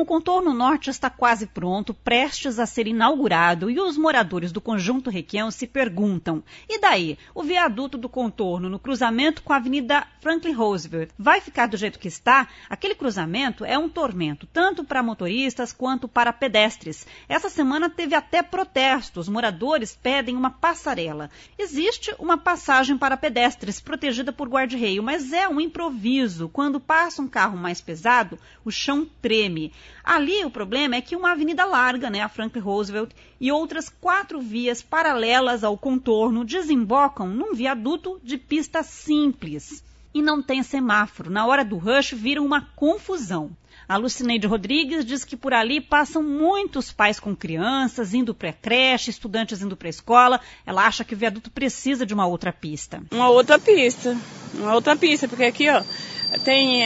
O contorno norte está quase pronto, prestes a ser inaugurado, e os moradores do Conjunto Requião se perguntam: e daí? O viaduto do contorno no cruzamento com a Avenida Franklin Roosevelt vai ficar do jeito que está? Aquele cruzamento é um tormento, tanto para motoristas quanto para pedestres. Essa semana teve até protestos. Moradores pedem uma passarela. Existe uma passagem para pedestres protegida por guarda-reio, mas é um improviso. Quando passa um carro mais pesado, o chão treme. Ali o problema é que uma avenida larga, a Franklin Roosevelt, e outras 4 vias paralelas ao contorno desembocam num viaduto de pista simples. E não tem semáforo. Na hora do rush vira uma confusão. A Lucineide Rodrigues diz que por ali passam muitos pais com crianças, indo para a creche, estudantes indo para a escola. Ela acha que o viaduto precisa de uma outra pista. Uma outra pista, porque aqui, tem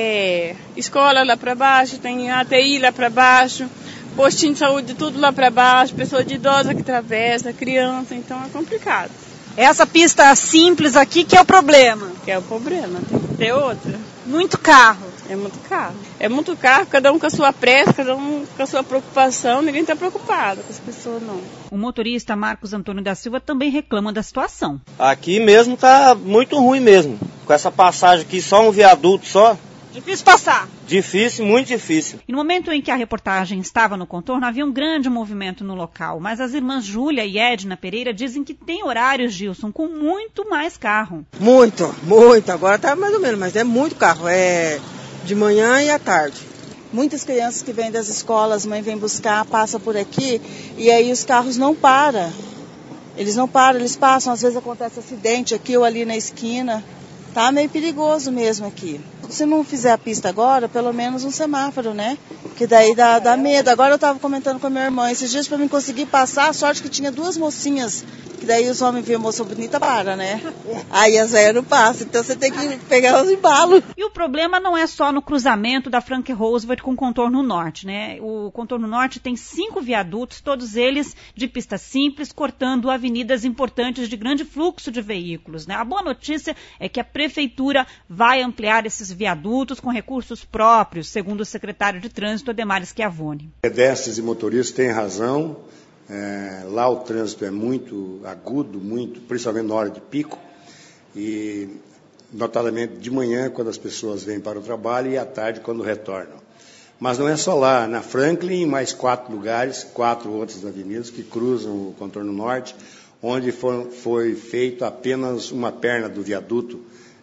escola lá para baixo, tem ATI lá para baixo, postinho de saúde tudo lá para baixo, pessoa de idosa que atravessa, criança, então é complicado. Essa pista simples aqui que é o problema. Que é o problema, tem que ter outra. Muito carro. É muito carro. É muito carro, cada um com a sua pressa, cada um com a sua preocupação, ninguém está preocupado com as pessoas, não. O motorista Marcos Antônio da Silva também reclama da situação. Aqui mesmo tá muito ruim mesmo. Com essa passagem aqui, só um viaduto só. Difícil passar. Difícil, muito difícil. E no momento em que a reportagem estava no contorno, havia um grande movimento no local. Mas as irmãs Júlia e Edna Pereira dizem que tem horários, Gilson, com muito mais carro. Muito. Agora tá mais ou menos, mas é muito carro. É de manhã e à tarde. Muitas crianças que vêm das escolas, mãe vem buscar, passa por aqui, e aí os carros não param. Eles não param, eles passam, às vezes acontece acidente aqui ou ali na esquina. Tá meio perigoso mesmo aqui. Se não fizer a pista agora, pelo menos um semáforo, né? Que daí dá medo. Agora eu estava comentando com a minha irmã, esses dias para mim conseguir passar, a sorte que tinha 2 mocinhas, que daí os homens veem a moça bonita, para, né? Aí as velhas não passam, então você tem que pegar os embalos. E o problema não é só no cruzamento da Franklin Roosevelt com o contorno norte, né? O contorno norte tem 5 viadutos, todos eles de pista simples, cortando avenidas importantes de grande fluxo de veículos, né? A boa notícia é que a prefeitura vai ampliar esses viadutos com recursos próprios, segundo o secretário de Trânsito, Ademar Schiavone. Pedestres e motoristas têm razão. Lá o trânsito é muito agudo, principalmente na hora de pico, e notadamente de manhã, quando as pessoas vêm para o trabalho, e à tarde, quando retornam. Mas não é só lá, na Franklin, mais 4 lugares, 4 outras avenidas que cruzam o contorno norte, onde foi feito apenas uma perna do viaduto,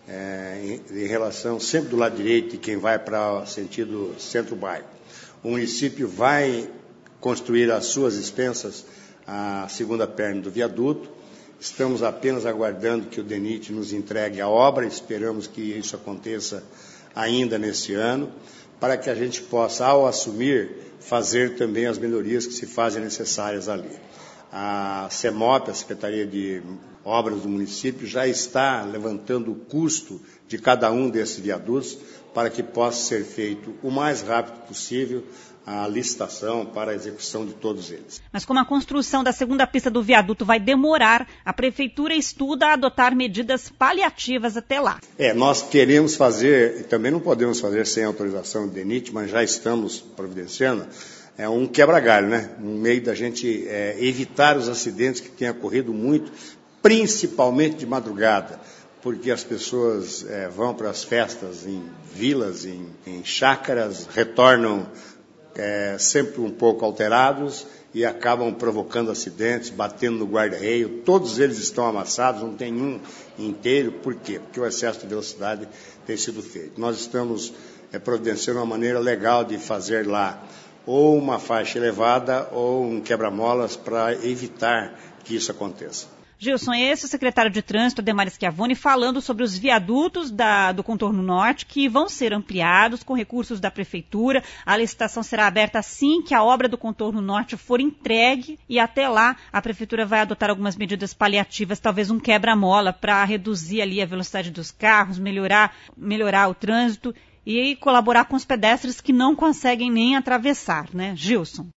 em relação sempre do lado direito de quem vai para o sentido centro-bairro. O município vai construir às suas expensas a segunda perna do viaduto. Estamos apenas aguardando que o DENIT nos entregue a obra, esperamos que isso aconteça ainda nesse ano, para que a gente possa, ao assumir, fazer também as melhorias que se fazem necessárias ali. A CEMOP, a Secretaria de Obras do município, já está levantando o custo de cada um desses viadutos para que possa ser feito o mais rápido possível a licitação para a execução de todos eles. Mas como a construção da segunda pista do viaduto vai demorar, a prefeitura estuda adotar medidas paliativas até lá. Nós queremos fazer, e também não podemos fazer sem autorização do DENIT, mas já estamos providenciando, um quebra-galho, né? Um meio da gente evitar os acidentes que têm ocorrido muito, principalmente de madrugada, porque as pessoas vão para as festas em vilas, em chácaras, retornam sempre um pouco alterados e acabam provocando acidentes, batendo no guarda-reio. Todos eles estão amassados, não tem um inteiro. Por quê? Porque o excesso de velocidade tem sido feito. Nós estamos providenciando uma maneira legal de fazer lá ou uma faixa elevada ou um quebra-molas para evitar que isso aconteça. Gilson, esse é o secretário de Trânsito, Ademar Schiavone, falando sobre os viadutos do contorno norte que vão ser ampliados com recursos da prefeitura. A licitação será aberta assim que a obra do contorno norte for entregue e até lá a prefeitura vai adotar algumas medidas paliativas, talvez um quebra-mola para reduzir ali a velocidade dos carros, melhorar o trânsito e colaborar com os pedestres que não conseguem nem atravessar, né, Gilson?